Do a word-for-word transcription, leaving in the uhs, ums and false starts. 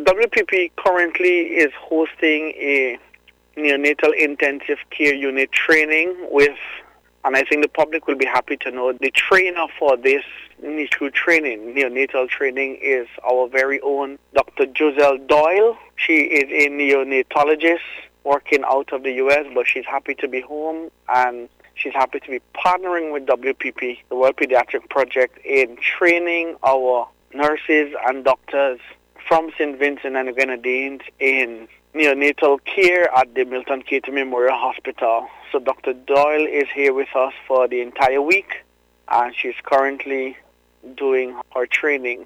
W P P currently is hosting a neonatal intensive care unit training with, and I think the public will be happy to know, the trainer for this NICU training, neonatal training, is our very own Doctor Joselle Doyle. She is a neonatologist working out of the U S, but she's happy to be home, and she's happy to be partnering with W P P, the World Pediatric Project, in training our nurses and doctors from Saint Vincent and the Grenadines in neonatal care at the Milton Cater Memorial Hospital. So Doctor Doyle is here with us for the entire week, and she's currently doing her training